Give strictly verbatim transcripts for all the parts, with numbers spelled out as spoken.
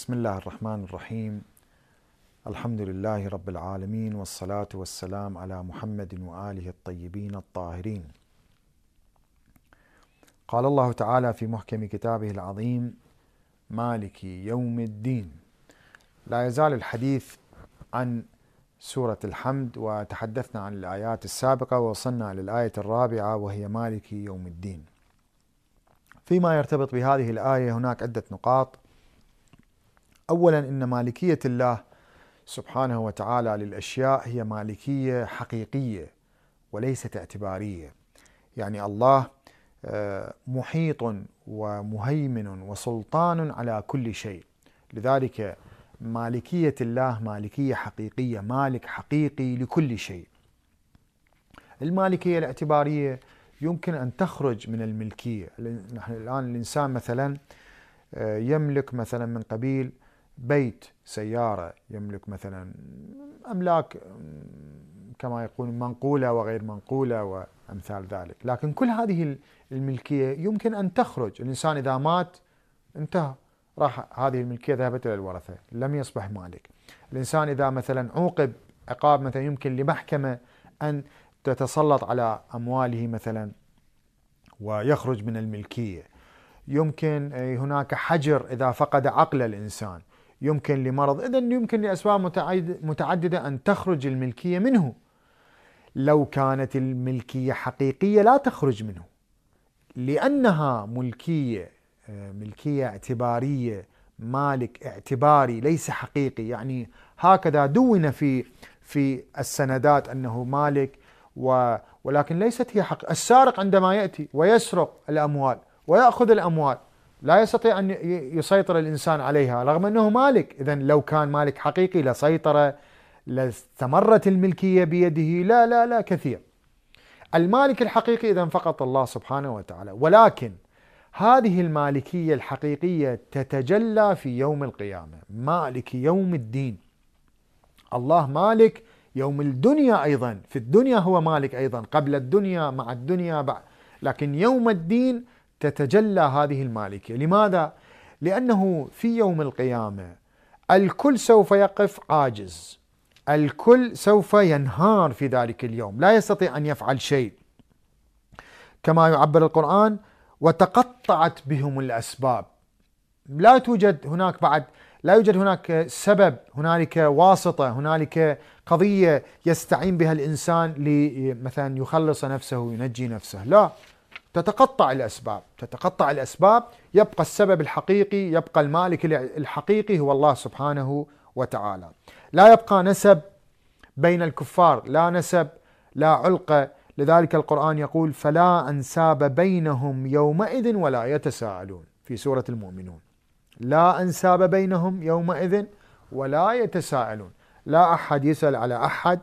بسم الله الرحمن الرحيم. الحمد لله رب العالمين، والصلاة والسلام على محمد وآله الطيبين الطاهرين. قال الله تعالى في محكم كتابه العظيم: مالك يوم الدين. لا يزال الحديث عن سورة الحمد، وتحدثنا عن الآيات السابقة ووصلنا للآية الرابعة وهي مالك يوم الدين. فيما يرتبط بهذه الآية هناك عدة نقاط. أولا، إن مالكية الله سبحانه وتعالى للأشياء هي مالكية حقيقية وليست اعتبارية. يعني الله محيط ومهيمن وسلطان على كل شيء، لذلك مالكية الله مالكية حقيقية، مالك حقيقي لكل شيء. المالكية الاعتبارية يمكن أن تخرج من الملكية. نحن الآن الإنسان مثلا يملك مثلا من قبيل بيت، سيارة، يملك مثلا أملاك كما يقول منقولة وغير منقولة وأمثال ذلك، لكن كل هذه الملكية يمكن أن تخرج. الإنسان إذا مات انتهى، راح هذه الملكية ذهبت إلى الورثة، لم يصبح مالك. الإنسان إذا مثلا عوقب عقاب مثلا يمكن لمحكمة أن تتسلط على أمواله مثلا ويخرج من الملكية. يمكن هناك حجر إذا فقد عقل الإنسان، يمكن لمرض، إذن يمكن لأسباب متعددة أن تخرج الملكية منه. لو كانت الملكية حقيقية لا تخرج منه، لأنها ملكية ملكية اعتبارية، مالك اعتباري ليس حقيقي. يعني هكذا دون في في السندات أنه مالك، ولكن ليست هي حق. السارق عندما يأتي ويسرق الأموال ويأخذ الأموال لا يستطيع أن يسيطر الإنسان عليها رغم أنه مالك. إذن لو كان مالك حقيقي لسيطر، لاستمرت الملكية بيده. لا لا لا كثير. المالك الحقيقي إذن فقط الله سبحانه وتعالى، ولكن هذه المالكية الحقيقية تتجلى في يوم القيامة، مالك يوم الدين. الله مالك يوم الدنيا أيضا، في الدنيا هو مالك أيضا، قبل الدنيا، مع الدنيا، بعد. لكن يوم الدين تتجلى هذه المالكية. لماذا؟ لأنه في يوم القيامة الكل سوف يقف عاجز، الكل سوف ينهار في ذلك اليوم، لا يستطيع أن يفعل شيء. كما يعبر القرآن: وتقطعت بهم الأسباب. لا توجد هناك بعد لا يوجد هناك سبب، هنالك واسطة، هنالك قضية يستعين بها الإنسان لمثلا يخلص نفسه وينجي نفسه. لا، تتقطع الأسباب تتقطع الأسباب يبقى السبب الحقيقي، يبقى المالك الحقيقي هو الله سبحانه وتعالى. لا يبقى نسب بين الكفار، لا نسب، لا علقة. لذلك القرآن يقول: فلا أنساب بينهم يومئذ ولا يتساءلون، في سورة المؤمنون. لا أنساب بينهم يومئذ ولا يتساءلون، لا أحد يسأل على أحد،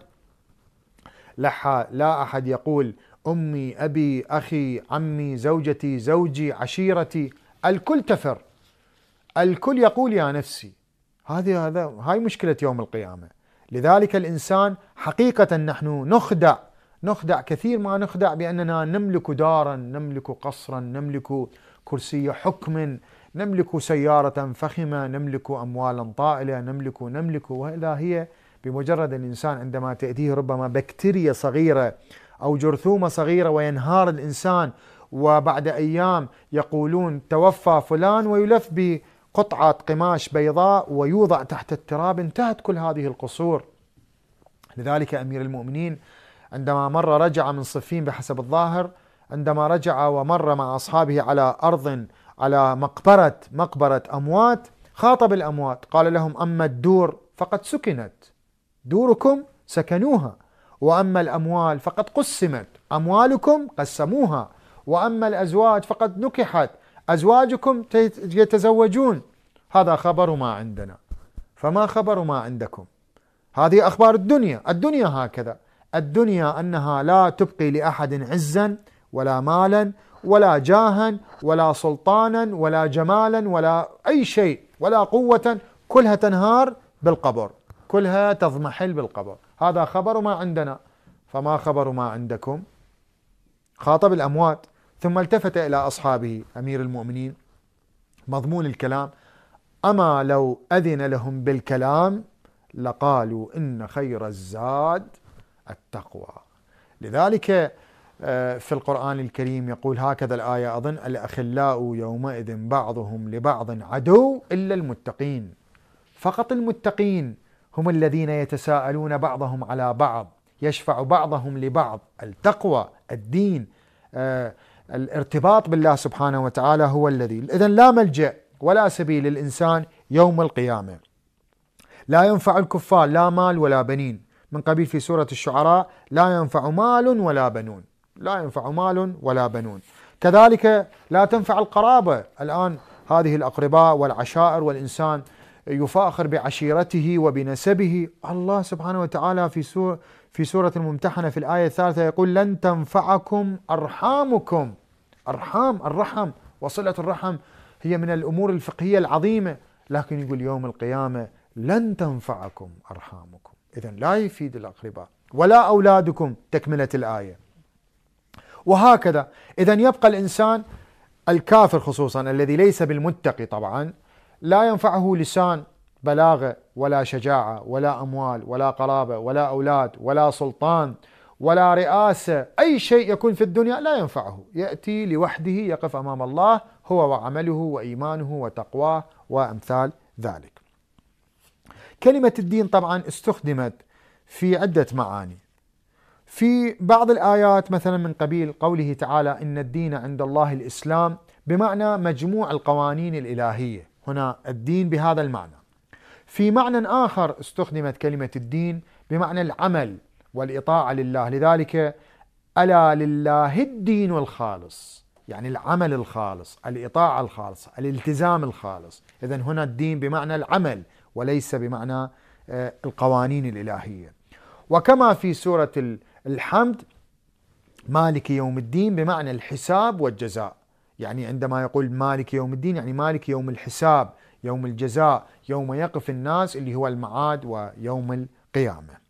لا أحد يقول أمي، أبي، أخي، عمي، زوجتي، زوجي، عشيرتي. الكل تفر، الكل يقول يا نفسي. هذه هذا هاي مشكلة يوم القيامة. لذلك الإنسان حقيقة نحن نخدع نخدع كثير ما نخدع بأننا نملك دارا، نملك قصرا، نملك كرسي حكم، نملك سيارة فخمة، نملك أموالا طائلة، نملك نملك وإذا هي بمجرد الإنسان عندما تأتيه ربما بكتيريا صغيرة أو جرثومة صغيرة وينهار الإنسان، وبعد أيام يقولون توفى فلان، ويلف بقطعة قماش بيضاء ويوضع تحت التراب، انتهت كل هذه القصور. لذلك أمير المؤمنين عندما مر رجع من صفين بحسب الظاهر، عندما رجع ومر مع أصحابه على أرض، على مقبرة مقبرة أموات، خاطب الأموات قال لهم: أما الدور فقد سكنت، دوركم سكنوها، وأما الأموال فقد قسمت، أموالكم قسموها، وأما الأزواج فقد نكحت، أزواجكم يتزوجون. هذا خبر ما عندنا، فما خبر ما عندكم؟ هذه أخبار الدنيا. الدنيا هكذا، الدنيا أنها لا تبقي لأحد عزا ولا مالا ولا جاها ولا سلطانا ولا جمالا ولا أي شيء ولا قوة، كلها تنهار بالقبر، كلها تضمحل بالقبر. هذا خبر ما عندنا، فما خبر ما عندكم؟ خاطب الأموات ثم التفت إلى أصحابه أمير المؤمنين. مضمون الكلام: أما لو أذن لهم بالكلام لقالوا إن خير الزاد التقوى. لذلك في القرآن الكريم يقول هكذا الآية أظن: الأخلاء يومئذ بعضهم لبعض عدو إلا المتقين. فقط المتقين هم الذين يتساءلون بعضهم على بعض، يشفع بعضهم لبعض. التقوى، الدين، آه الارتباط بالله سبحانه وتعالى هو الذي. إذن لا ملجأ ولا سبيل للإنسان يوم القيامة. لا ينفع الكفار لا مال ولا بنين، من قبيل في سورة الشعراء: لا ينفع مال ولا بنون. لا ينفع مال ولا بنون. كذلك لا تنفع القرابة. الآن هذه الأقرباء والعشائر، والإنسان يفاخر بعشيرته وبنسبه. الله سبحانه وتعالى في سورة في سورة الممتحنة في الآية الثالثة يقول: لن تنفعكم أرحامكم. أرحام، الرحم وصلة الرحم هي من الأمور الفقهية العظيمة، لكن يقول يوم القيامة لن تنفعكم أرحامكم. إذن لا يفيد الأقرباء ولا أولادكم، تكملة الآية. وهكذا. إذن يبقى الإنسان الكافر خصوصا الذي ليس بالمتقي طبعا لا ينفعه لسان بلاغة ولا شجاعة ولا أموال ولا قرابة ولا أولاد ولا سلطان ولا رئاسة. أي شيء يكون في الدنيا لا ينفعه، يأتي لوحده يقف أمام الله هو وعمله وإيمانه وتقواه وأمثال ذلك. كلمة الدين طبعا استخدمت في عدة معاني. في بعض الآيات مثلا من قبيل قوله تعالى: إن الدين عند الله الإسلام، بمعنى مجموع القوانين الإلهية. هنا الدين بهذا المعنى. في معنى آخر استخدمت كلمة الدين بمعنى العمل والإطاعة لله، لذلك ألا لله الدين الخالص، يعني العمل الخالص، الإطاعة الخالصة، الالتزام الخالص. إذن هنا الدين بمعنى العمل وليس بمعنى القوانين الإلهية. وكما في سورة الحمد: مالك يوم الدين، بمعنى الحساب والجزاء. يعني عندما يقول مالك يوم الدين يعني مالك يوم الحساب، يوم الجزاء، يوم يقف الناس، اللي هو المعاد ويوم القيامة.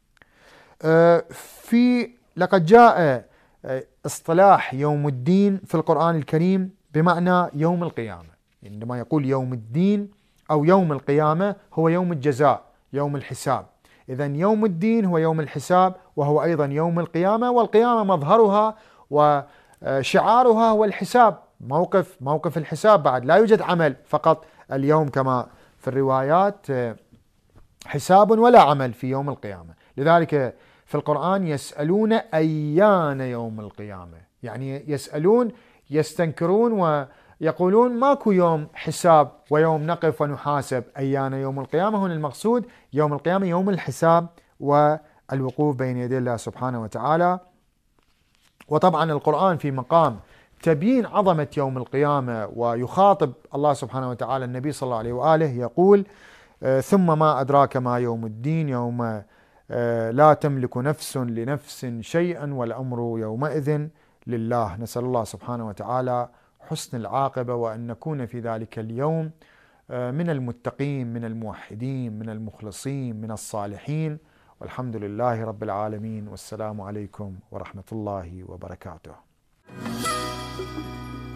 في لقد جاء اصطلاح يوم الدين في القرآن الكريم بمعنى يوم القيامة. عندما يقول يوم الدين أو يوم القيامة هو يوم الجزاء، يوم الحساب. إذن يوم الدين هو يوم الحساب، وهو أيضا يوم القيامة. والقيامة مظهرها وشعارها هو الحساب، موقف موقف الحساب. بعد لا يوجد عمل، فقط اليوم كما في الروايات حساب ولا عمل في يوم القيامة. لذلك في القرآن يسألون أيان يوم القيامة، يعني يسألون، يستنكرون ويقولون ماكو يوم حساب ويوم نقف ونحاسب. أيان يوم القيامة، هنا المقصود يوم القيامة، يوم الحساب والوقوف بين يدي الله سبحانه وتعالى. وطبعا القرآن في مقام تبيين عظمة يوم القيامة، ويخاطب الله سبحانه وتعالى النبي صلى الله عليه وآله يقول: ثم ما أدراك ما يوم الدين، يوم لا تملك نفس لنفس شيئا والأمر يومئذ لله. نسأل الله سبحانه وتعالى حسن العاقبة، وأن نكون في ذلك اليوم من المتقين، من الموحدين، من المخلصين، من الصالحين. والحمد لله رب العالمين، والسلام عليكم ورحمة الله وبركاته.